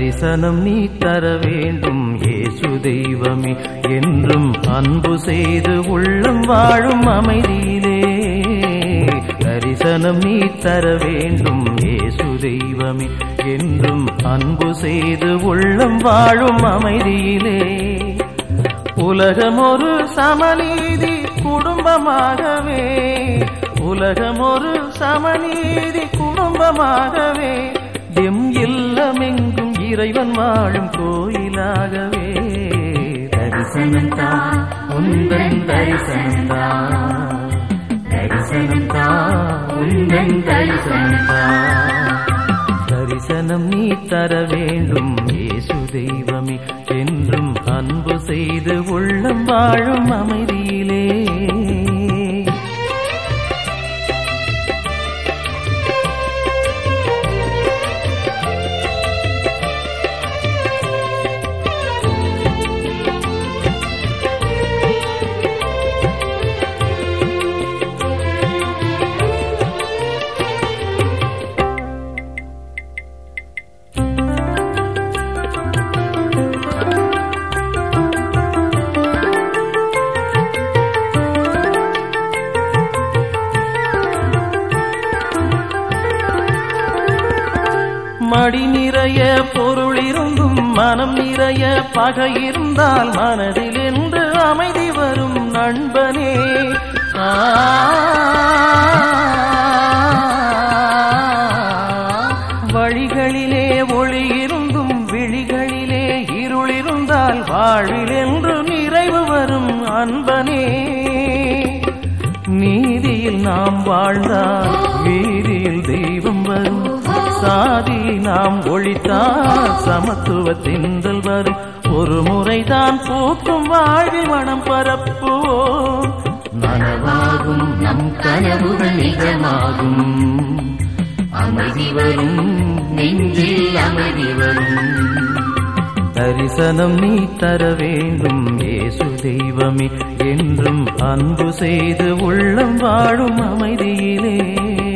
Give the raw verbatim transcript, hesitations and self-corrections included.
தரிசனம் நீ தர வேண்டும் இயேசு தெய்வமே, என்றும் அன்பு செய்து உள்ளம் வாழும் அமைதியிலே. தரிசனம் நீ தர வேண்டும் இயேசு தெய்வமே, என்றும் அன்பு செய்து உள்ளம் வாழும் அமைதியிலே. உலகம் ஒரு சமநீதி குடும்பமாகவே, உலகம் ஒரு சமநீதி குடும்பமாகவே, எம் இல்லமெங்கும் இறைவன் வாழும் கோயிலாகவே. தரிசனம் தான் உந்தன் தரிசனம் தான், தரிசனம் தான் உந்தன் தரிசனம் தான். தரிசனம் நீ தர வேண்டும் இயேசு தெய்வமே, என்றும் அன்பு செய்து உள்ளம் வாழும் அமைதியிலே. மடி நிறைய பொருள் இருந்தும் மனம் நிறைய பகை இருந்தால் மனதில் என்று அமைதி வரும் நண்பனே. வழிகளிலே ஒளி இருந்தும் விழிகளிலே இருள் இருந்தால் வாழ்வில் என்று நிறைவு வரும் அன்பனே. நீதியில் நாம் வாழ்ந்தால் வீதியில் தெய்வம் வரும், சாதி நாம் ஒழித்தால் சமத்துவ திண்டல் வரும். ஒரு முறைதான் பூக்கும் வாழ்வி மனம் பரப்புவோம், நனவாகும் நம் கனவுகள் நிஜமாகும். அமைதி வரும் நெஞ்சில் அமைதி வரும். தரிசனம் நீ தர வேண்டும் இயேசு தெய்வமே, என்றும் அன்பு செய்து உள்ளம் வாழும் அமைதியிலே.